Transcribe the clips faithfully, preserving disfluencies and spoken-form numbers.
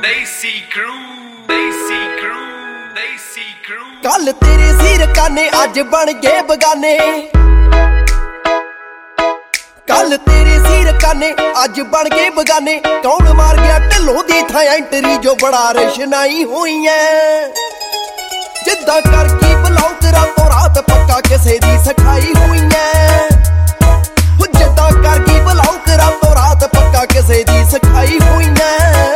देसी क्रू देसी क्रू देसी क्रू कल तेरे सिर काने अज बन गए बगाने कल तेरे सिर काने अज बन गए बगाने कौन मार गया ढिलों दी था एंट्री जो बड़ा रशनाई हुई है जिद्दां कर की बुलाऊं रातों रात पक्का किसे दी सखाई हुई है जिद्दां कर की बुलाऊं रातों रात पक्का किसे दी सखाई हुई है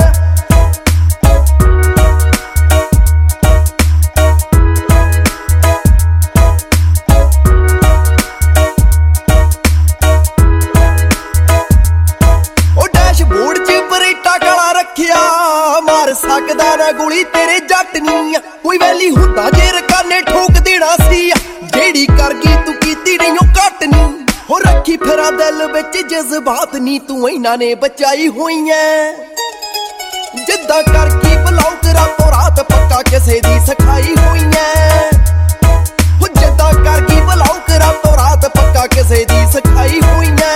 मार सकदा ना गोली तेरे जट नी कोई वैली हुंदा जे रकाने ठोक देना सी जेड़ी कर गई तू कीती नहीं ओ घट नी हो रखी फिरा दिल विच जज्बात नी तू इन्हां ने बचाई हुई है जिद्दां कर की बुलाऊं रातों रात पक्का किसे दी सखाई हुई है हो जिद्दां कर की बुलाऊं रातों रात पक्का किसे दी सखाई हुई है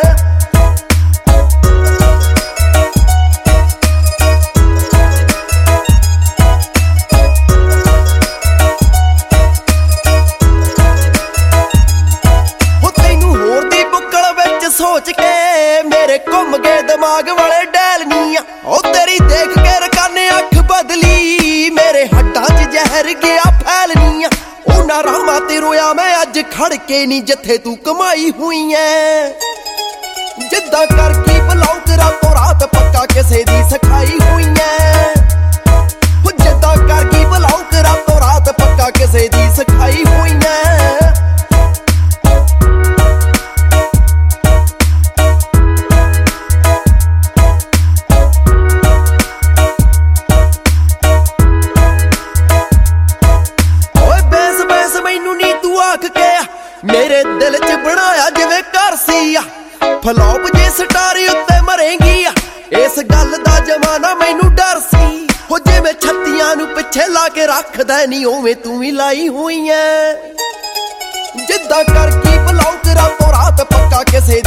सोच के मेरे घुम गए दिमाग वाले डैलनिया ओ तेरी देख के रकाने अख बदली मेरे हड्डां च जहर गया फैलनिया ओ ना रामा ते रोया मैं अज खड़ के नी जिथे तू कमाई हुई है जिद्दां कर की बुलाऊं रातों रात पक्का किसे दी सखाई हुई है जिद्दां कर की बुलाऊं रातों रात पक्का किसे दी सखाई हुई है मेरे दिल च बनाया जिवें घर सी फ्लॉप जे स्टार उत्ते मरेंगी इस गल दा जमाना मैनू डर सी हो जिवें छत्तियां नू पिछे ला के रखदा नी उवें तू ही लाई हुई है जिद्दां कर की बुलाऊं रातों रात पक्का किसे